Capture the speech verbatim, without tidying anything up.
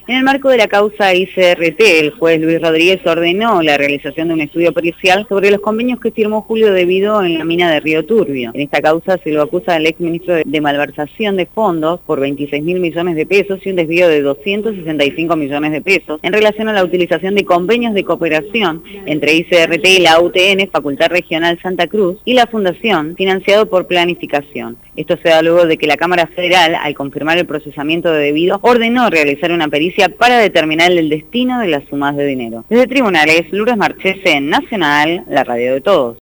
En el marco de la causa I C R T, el juez Luis Rodríguez ordenó la realización de un estudio pericial sobre los convenios que firmó Julio De Vido en la mina de Río Turbio. En esta causa se lo acusa al exministro de malversación de fondos por veintiséis mil millones de pesos y un desvío de doscientos sesenta y cinco millones de pesos en relación a la utilización de convenios de cooperación entre I C R T y la U T N, Facultad Regional Santa Cruz, y la Fundación, financiado por Planificación. Esto se da luego de que la Cámara Federal, al confirmar el procesamiento de De Vido, ordenó realizar una pericia para determinar el destino de las sumas de dinero. Desde Tribunales, Lourdes Marchese, Nacional, la radio de todos.